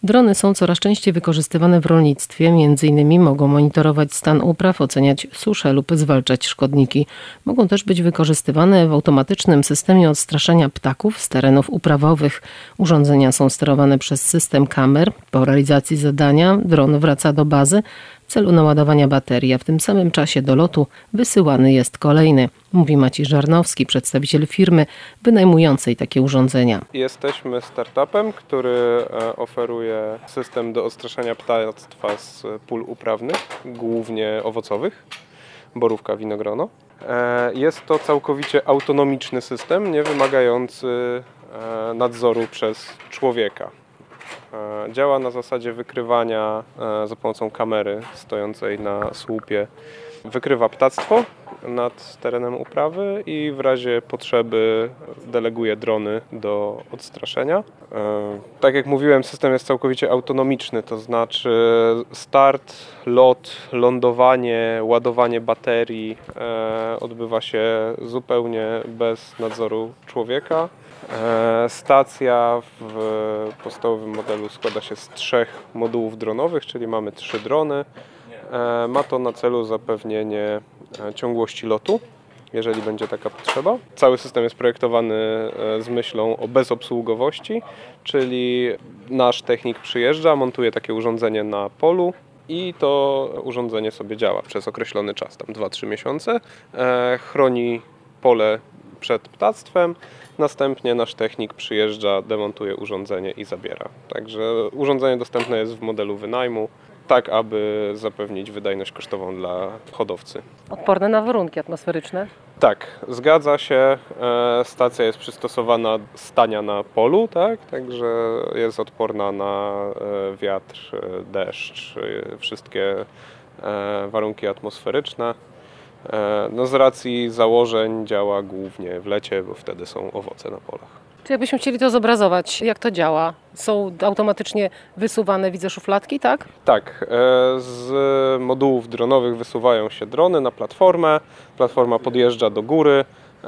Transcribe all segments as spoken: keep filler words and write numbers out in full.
Drony są coraz częściej wykorzystywane w rolnictwie. Między innymi mogą monitorować stan upraw, oceniać suszę lub zwalczać szkodniki. Mogą też być wykorzystywane w automatycznym systemie odstraszania ptaków z terenów uprawowych. Urządzenia są sterowane przez system kamer. Po realizacji zadania dron wraca do bazy w celu naładowania baterii, a w tym samym czasie do lotu wysyłany jest kolejny. Mówi Maciej Żarnowski, przedstawiciel firmy wynajmującej takie urządzenia. Jesteśmy startupem, który oferuje system do odstraszania ptactwa z pól uprawnych, głównie owocowych, borówka, winogrono. Jest to całkowicie autonomiczny system, nie wymagający nadzoru przez człowieka. Działa na zasadzie wykrywania za pomocą kamery stojącej na słupie. Wykrywa ptactwo nad terenem uprawy i w razie potrzeby deleguje drony do odstraszenia. Tak jak mówiłem, system jest całkowicie autonomiczny, to znaczy start, lot, lądowanie, ładowanie baterii odbywa się zupełnie bez nadzoru człowieka. Stacja w podstawowym modelu składa się z trzech modułów dronowych, czyli mamy trzy drony. Ma to na celu zapewnienie ciągłości lotu, jeżeli będzie taka potrzeba. Cały system jest projektowany z myślą o bezobsługowości, czyli nasz technik przyjeżdża, montuje takie urządzenie na polu i to urządzenie sobie działa przez określony czas, tam dwa trzy miesiące. Chroni pole przed ptactwem. Następnie nasz technik przyjeżdża, demontuje urządzenie i zabiera. Także urządzenie dostępne jest w modelu wynajmu, tak aby zapewnić wydajność kosztową dla hodowcy. Odporne na warunki atmosferyczne? Tak, zgadza się. Stacja jest przystosowana stania na polu, tak? Także jest odporna na wiatr, deszcz, wszystkie warunki atmosferyczne. No z racji założeń działa głównie w lecie, bo wtedy są owoce na polach. Czy jakbyśmy chcieli to zobrazować, jak to działa? Są automatycznie wysuwane, widzę, szufladki, tak? Tak, z modułów dronowych wysuwają się drony na platformę, platforma podjeżdża do góry,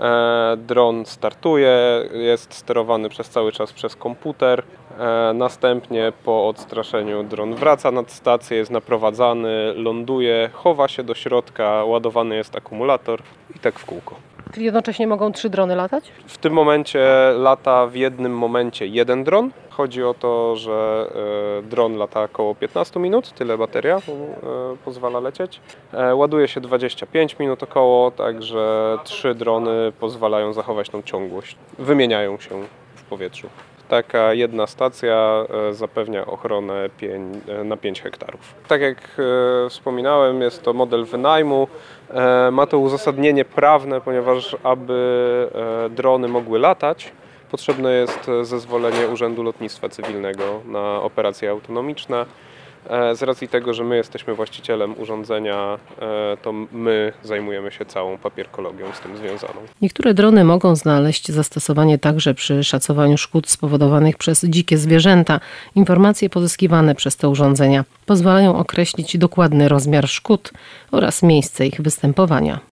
dron startuje, jest sterowany przez cały czas przez komputer, następnie po odstraszeniu dron wraca nad stację, jest naprowadzany, ląduje, chowa się do środka, ładowany jest akumulator i tak w kółko. Czyli jednocześnie mogą trzy drony latać? W tym momencie lata w jednym momencie jeden dron. Chodzi o to, że dron lata około piętnaście minut, tyle bateria pozwala lecieć. Ładuje się dwadzieścia pięć minut około, także trzy drony pozwalają zachować tą ciągłość. Wymieniają się w powietrzu. Taka jedna stacja zapewnia ochronę na pięć hektarów. Tak jak wspominałem, jest to model wynajmu. Ma to uzasadnienie prawne, ponieważ aby drony mogły latać, potrzebne jest zezwolenie Urzędu Lotnictwa Cywilnego na operacje autonomiczne. Z racji tego, że my jesteśmy właścicielem urządzenia, to my zajmujemy się całą papierkologią z tym związaną. Niektóre drony mogą znaleźć zastosowanie także przy szacowaniu szkód spowodowanych przez dzikie zwierzęta. Informacje pozyskiwane przez te urządzenia pozwalają określić dokładny rozmiar szkód oraz miejsce ich występowania.